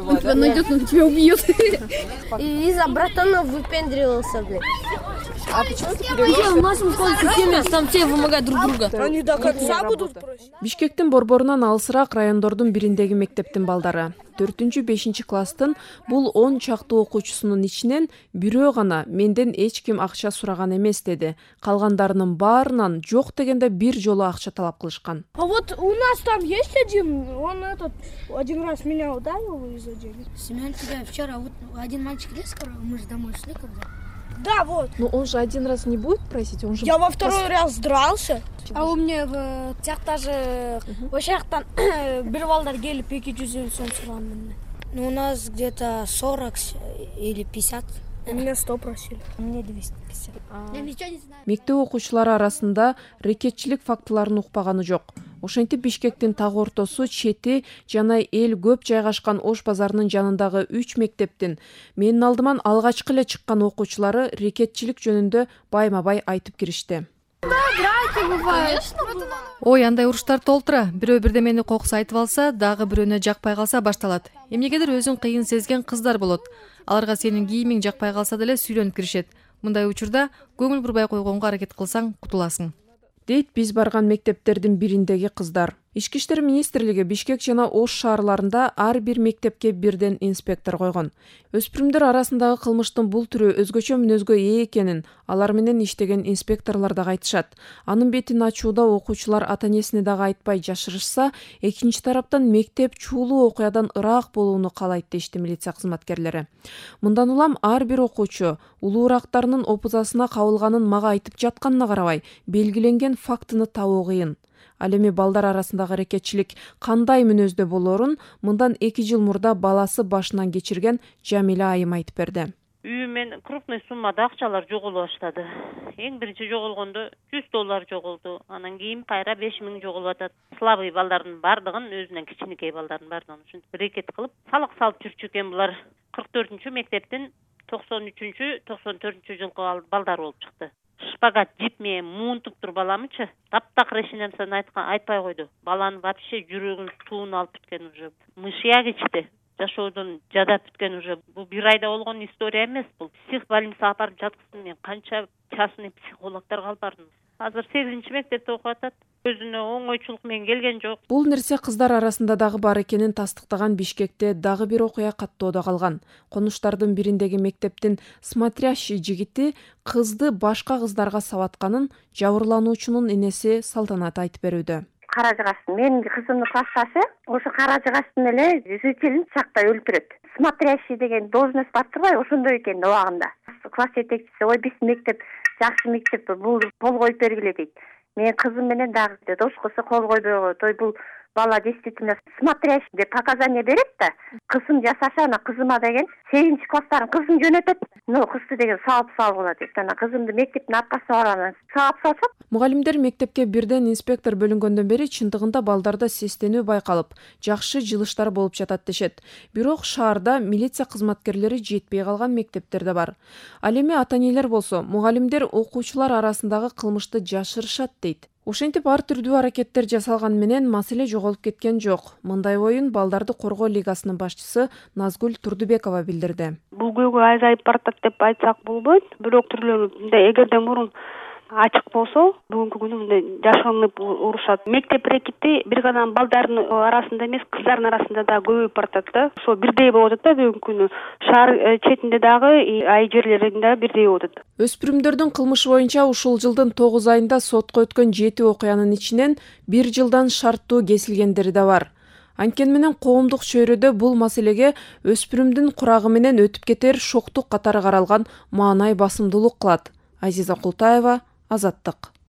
найдет, он тебя убьет. И из-за братана выпендривался, блядь. А почему ты перевелся? У нас система, там все вымогают друг друга. Они до конца будут просить. Бишкектин борборунан алысыраак райондордун бириндеги мектептин балдары 4-5 класстын бул 10 чактуу окуучусунун ичинен бирөө гана менден эч ким акча сураган эмес деди. Калгандарынын баарынан жок дегенде бир жолу акча талап кылышкан. А вот у нас там есть один, он один раз меня ударил из-за денег. Семен, тебя вчера вот один мальчик лез, мы же домой шли когда. Да, вот. Ну он же один раз не будет просить, он же... Я во второй раз дрался. А у меня в тяхтаже ошақтан бір балдар келіп 200 сом сұраған. Ну у нас где-то 40 или 50. У меня 100 просили. У меня 250. Я ничего не знаю. Мектеп окуучулары арасында рекетчилик фактыларын укпаганы жок. Ошентип Бишкектин так ортосу, чети жана эл көп жайгашкан Ош базарынын жанындагы 3 мектептин менин алдыман алгачкы эле чыккан окуучулары рекетчилик жөнүндө байма-бай айтып киришти. Ой, андай уруштар толтура. Бирөө бирдемени коксу айтып алса, дагы бирөөнө жакпай калса башталат. Эмнегедир өзүн кыйын сезген кыздар болот. Аларга сенин кийимиң жакпай калса деле сүйлөнүп киришет. Мындай учурда көңүл бурбай койгонго аракет кылсаң кутуласың. Дейт биз барган мектептердин бириндеги кыздар. Ички иштер министрлиги Бишкек жана Ош шаарларында ар бир мектепке бирден инспектор койгон. Өспүрүмдөр арасындагы кылмыштын бул түрү өзгөчө мүнөзгө ээ экенин алар менен иштеген инспекторлор дагы айтышат. Анын бетин ачууда окуучулар ата-энесине дагы айтпай жашырышса, экинчи тараптан мектеп чуулуу окуядан ыраак болууну каалайт дешти милиция кызматкерлери. Мындан улам ар бир окуучу улуурактарынын опузасына кабылганын мага айтып жатканына карабай, белгиленген фактыны табуу кыйын. Ал эми балдар арасындагы рекетчилик кандай мүнөздө болорун мындан 2 жыл мурда баласы башынан кечирген Жамила айым айтып берди. Үйүмөн крупный суммада акчалар жоголо баштады. Эң биринчи жоголгондо $100 жоголду. Анан кийин кайра 5000 жоголуп атат. Слабый балдардын бардыгын өзүнөн кичинекей балдардын бардыгын ушинтип рекет кылып, салык салып жүрчү экен булар. 44-чү мектептин 93-чү, 94-чү жылкы балдар болуп чыкты. Шпагат жип менен муунтуп тур баламычы. Таптак решениемсин айтпай койду. Баланы вообще жүрөгүн туун алып бүткен уже. Мышья кечти. Жашоодон жадап бүткен уже. Бул бир айда болгон история эмес бул. Психбольницага апарып жаткыздым мен. Канча частный психологторго алып бардым. Азыр 8-чи мектепте окуп атат. Өзүнө оңойчулук менен келген жок. Бул нерсе кыздар арасында дагы бар экенин тастыктаган Бишкекте дагы бир окуя каттоодо калган. Конуштардын бириндеги мектептин смотрящий жигити кызды башка кыздарга сабатканын жабырлануучунун энеси Салтанат айтып берүүдө. Кара жыгастын менин кызымдын классташы ошо кара жыгастын эле жителин пычактай өлтүрөт. Смотрящий деген должность бар турбайбы, ошондой экен убагында. Класс жетекчиси ой биз мектеп жакшы мектеп бул кол коюп бергиле дейт. Мен кызым менен дагы дошкусу кол койбой той бул бала действительно смотрящий деп показания берет да. Кызым жасаша ана кызыма деген 7-чи класстарын кызын жөнөтөт. Но кызды деген салып кылат деп. Ана кызымды мектептин аркасына барган салып салышат. Мугалимдер мектепке бирден инспектор бөлүнгөндөн бери чындыгында балдарда сестенүү байкалып, жакшы жылыштар болуп жатат дешет. Бирок шаарда милиция кызматкерлери жетпей калган мектептер да бар. Ал эми ата-энелер болсо, мугалимдер окуучулар арасындагы кылмышты жашырышат дейт. Ошентип ар түрдүү аракеттер жасалган менен маселе жоголуп кеткен жок. Мындай оюн Балдарды коргоо лигасынын башчысы Назгүл Турдубекова билдирди. Бул көйгөй азайып баратат деп айтсак болбойт. Бирок түрлөрү эгерде мурун ачык болсо, бүгүнкү күнү мындай жашынып урушат. Мектеп рекети бир гана балдардын арасында эмес, кыздардын арасында да көбөйүп баратат да. Ошо бирдей болуп атат да бүгүнкү күнү. Шаар четинде дагы, ай жерлеринде бирдей болуп атат. Өспүрүмдөрдүн кылмышы боюнча ушул жылдын 9 айында сотко өткөн 7 окуянын ичинен 1 жылдан шарттуу кесилгендери да бар. Анткени менен коомдук чөйрөдө бул маселеге өспүрүмдүн курагы менен өтүп кетер шоктук катары каралган маанай басымдуулук кылат. Азиза Култаева, Азаттык.